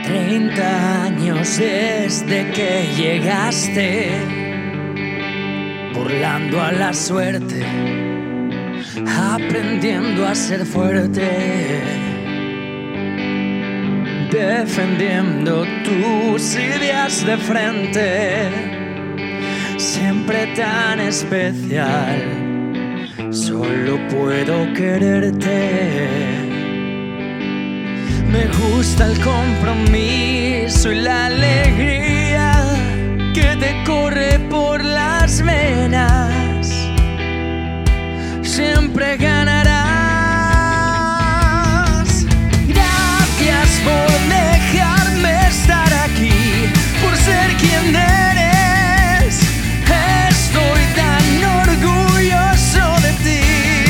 30 años desde que llegaste, burlando a la suerte, aprendiendo a ser fuerte, defendiendo tus ideas de frente, siempre tan especial, solo puedo quererte. Me gusta el compromiso y la alegría que te corre por las venas. Siempre ganarás. Gracias por dejarme estar aquí, por ser quien eres. Estoy tan orgulloso de ti.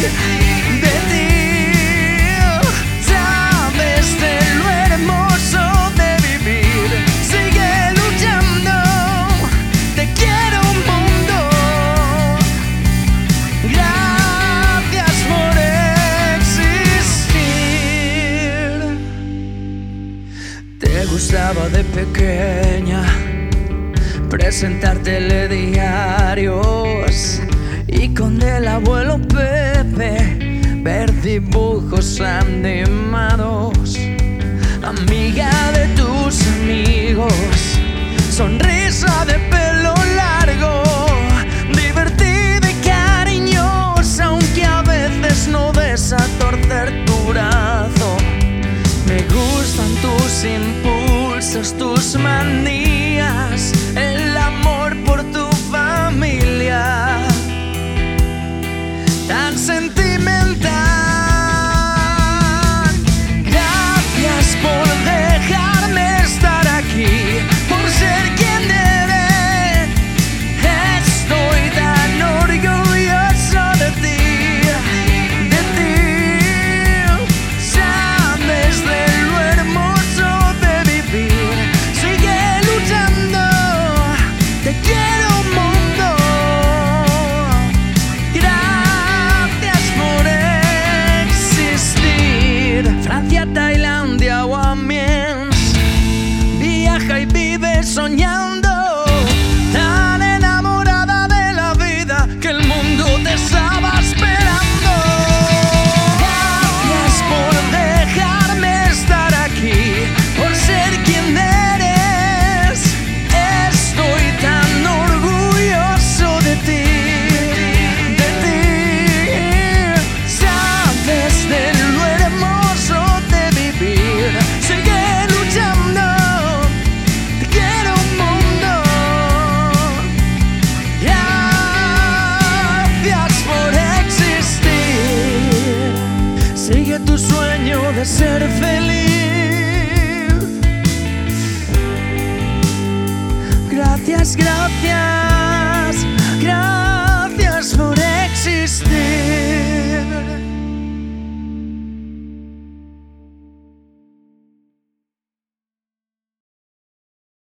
Te gustaba de pequeña presentar telediarios y con el abuelo Pepe ver dibujos animados. Amiga de tus amigos, sonrisa de pelo largo, divertida y cariñosa, aunque a veces no des a torcer tu brazo. Me gustan tus impulsos, tus manías, el amor por tu familia, tan sentimental. Gracias por dejarme estar aquí, por ser quien eres. Estoy tan orgulloso de ti. Tailandia o Amiens, viaja y vive soñando, tan enamorada de la vida que el mundo te estaba esperando. Gracias por dejarme estar aquí, por ser quien eres. Estoy tan orgulloso de ti. Sigue tu sueño de ser feliz. Gracias, gracias.